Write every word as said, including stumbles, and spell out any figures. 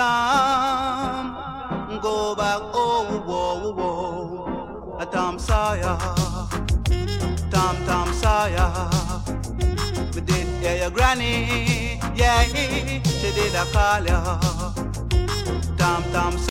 Tom, go back, oh, whoa, whoa, a Tom Sawyer, Tom, Tom Sawyer. Me did hear your granny, yeah, she did a call ya, Tom, Tom